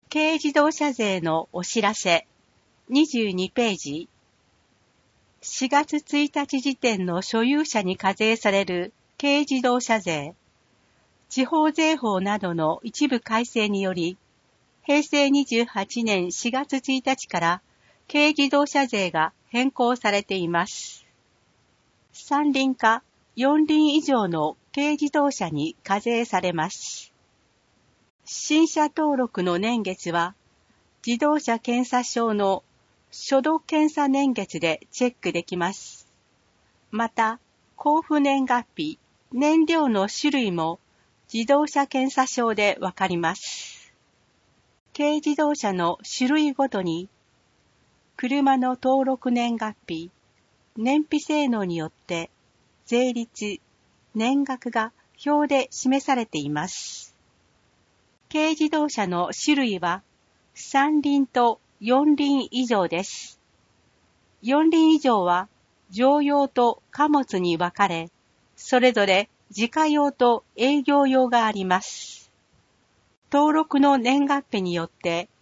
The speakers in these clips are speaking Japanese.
軽自動車税のお知らせ22ページ。4月1日時点の所有者に課税される軽自動車税、地方税法などの一部改正により、平成28年4月1日から軽自動車税が変更されています。三輪か四輪以上の軽自動車に課税されます。新車登録の年月は、自動車検査証の初度検査年月でチェックできます。また、交付年月日、燃料の種類も自動車検査証でわかります。軽自動車の種類ごとに、車の登録年月日、燃費性能によって税率、年額が表で示されています。軽自動車の種類は三輪と四輪以上です。四輪以上は乗用と貨物に分かれ、それぞれ自家用と営業用があります。登録の年月日によって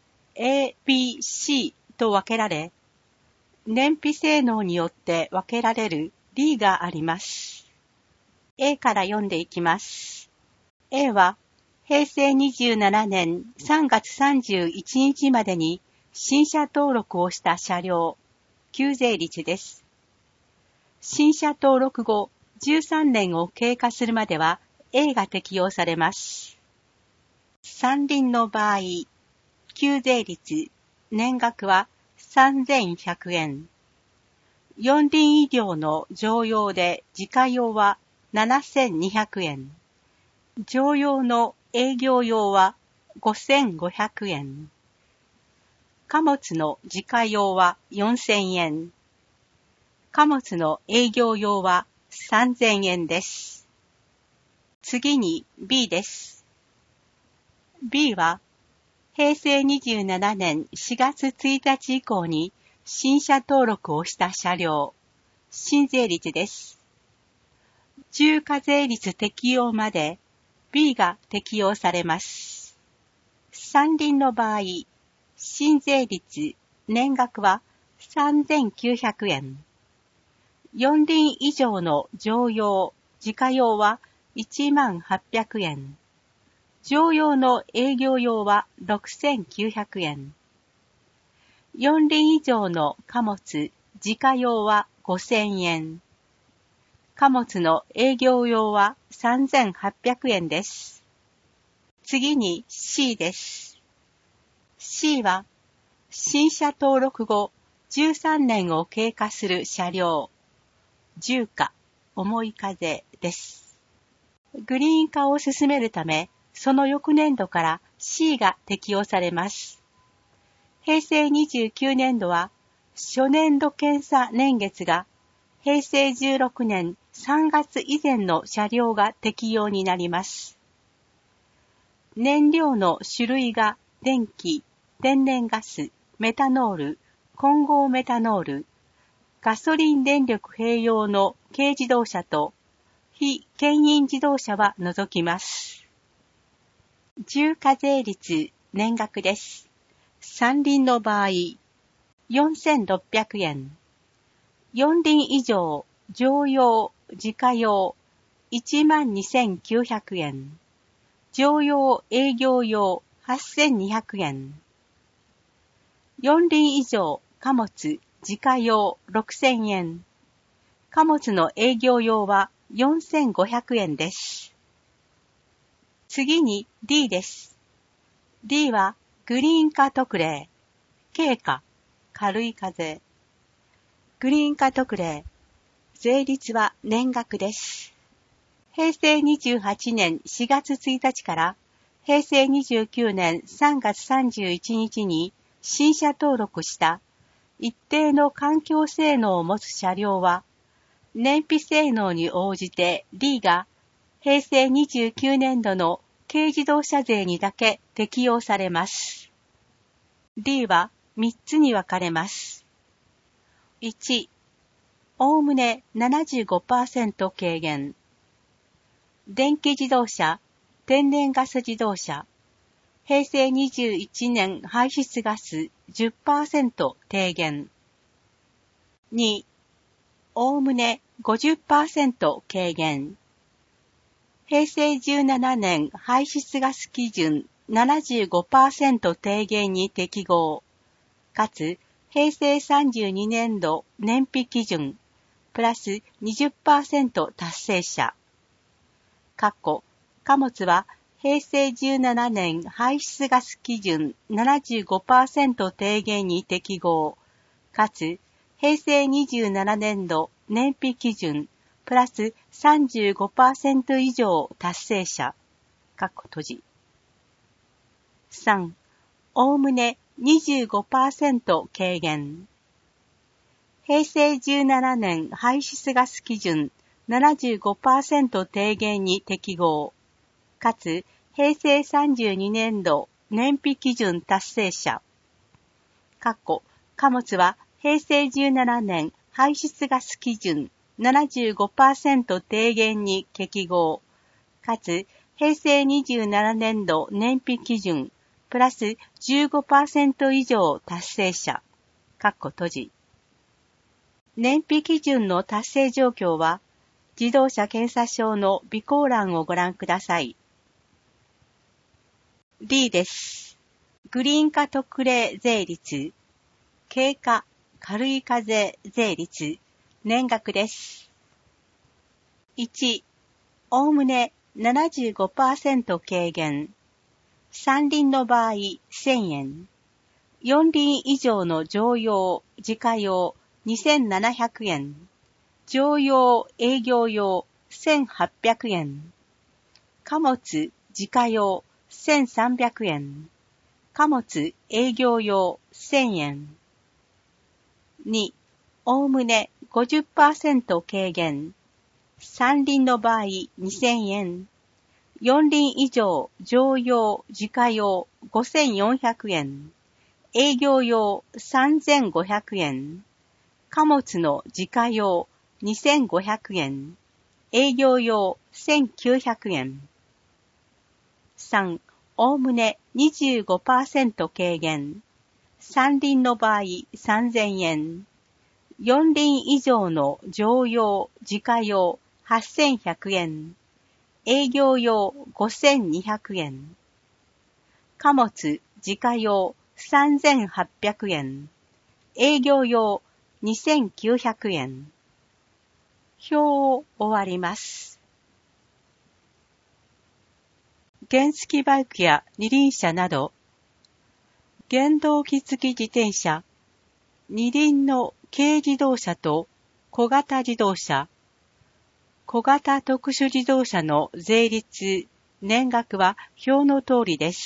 A、B、C と分けられ、燃費性能によって分けられる D があります。A から読んでいきます。A は平成27年3月31日までに新車登録をした車両、旧税率です。新車登録後13年を経過するまでは A が適用されます。三輪の場合、旧税率、年額は3100円。四輪以上の乗用で自家用は7200円。乗用の営業用は5500円。貨物の自家用は4000円。貨物の営業用は3000円です。次に B です。B は平成27年4月1日以降に新車登録をした車両、新税率です。重課税率適用までB が適用されます。三輪の場合、新税率、年額は3900円。四輪以上の乗用、自家用は10800円。乗用の営業用は6900円。四輪以上の貨物、自家用は5000円。貨物の営業用は3800円です。次に C です。C は新車登録後13年を経過する車両、重貨、重い課税です。グリーン化を進めるため、その翌年度から C が適用されます。平成29年度は初年度検査年月が平成16年3月以前の車両が適用になります。燃料の種類が電気、天然ガス、メタノール、混合メタノール、ガソリン電力併用の軽自動車と非牽引自動車は除きます。重課税率、年額です。三輪の場合、4600円。四輪以上、乗用、自家用、12900円。乗用、営業用、8200円。四輪以上、貨物、自家用、6000円。貨物の営業用は4500円です。次に D です。D はグリーン化特例、軽貨、軽い課税。グリーン化特例、税率は年額です。平成28年4月1日から平成29年3月31日に新車登録した一定の環境性能を持つ車両は、燃費性能に応じて D が平成29年度の軽自動車税にだけ適用されます。D は3つに分かれます。1、おおむね 75% 軽減。電気自動車、天然ガス自動車、 平成21年排出ガス 10% 低減。2、おおむね 50% 軽減。平成17年排出ガス基準 75% 低減に適合。かつ、平成32年度燃費基準プラス 20% 達成者。貨物は平成17年排出ガス基準 75% 低減に適合。かつ、平成27年度燃費基準プラス 35% 以上達成者。閉じ。3、おおむね 25% 軽減。平成17年排出ガス基準 75% 低減に適合。かつ、平成32年度燃費基準達成者。貨物は平成17年排出ガス基準 75% 低減に適合。かつ、平成27年度燃費基準プラス 15% 以上達成者。閉じ。燃費基準の達成状況は、自動車検査証の備考欄をご覧ください。D です。グリーン化特例税率、軽化、軽い課税税率、年額です。1、おおむね 75% 軽減。三輪の場合1000円。四輪以上の乗用、自家用2700円。乗用、営業用1800円。貨物、自家用1300円。貨物、営業用1000円。2、おおむね 50% 軽減。三輪の場合2000円。四輪以上、乗用、自家用5400円。営業用3500円。貨物の自家用2500円。営業用1900円。3、おおむね 25% 軽減。三輪の場合3000円。四輪以上の乗用、自家用8100円。営業用5200円。貨物、自家用3800円。営業用2900円。表を終わります。原付バイクや二輪車など、原動機付き自転車、二輪の軽自動車と小型自動車、小型特殊自動車の税率、年額は表の通りです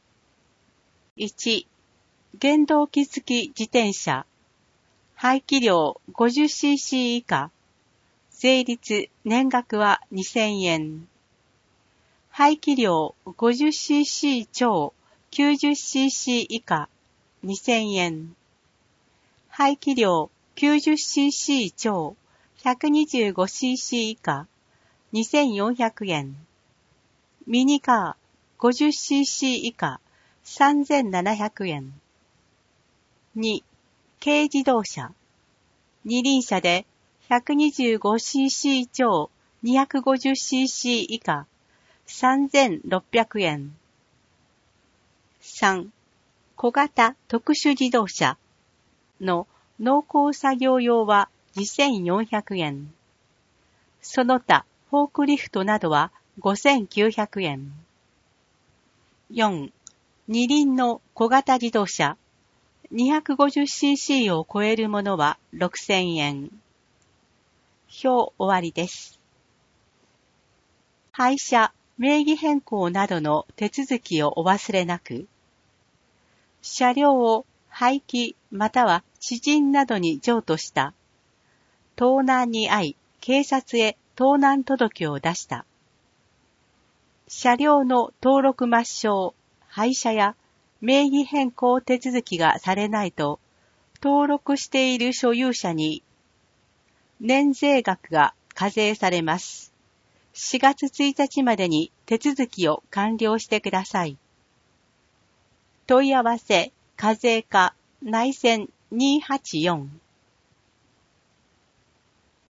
。1、原動機付き自転車、排気量 50cc 以下、税率、年額は2000円。排気量 50cc 超 90cc 以下、2000円。排気量 90cc 超 125cc 以下、2400円。ミニカー 50cc 以下、3700円。2、軽自動車。二輪車で 125cc 超 250cc 以下、3600円。3、小型特殊自動車の農耕作業用は2400円。その他、フォークリフトなどは5900円。4、二輪の小型自動車、250cc を超えるものは6000円。表終わりです。廃車、名義変更などの手続きをお忘れなく、車両を廃棄または知人などに譲渡した、盗難に遭い警察へ盗難届を出した、車両の登録抹消、廃車や名義変更手続きがされないと、登録している所有者に年税額が課税されます。4月1日までに手続きを完了してください。 問い合わせ、課税課、内線284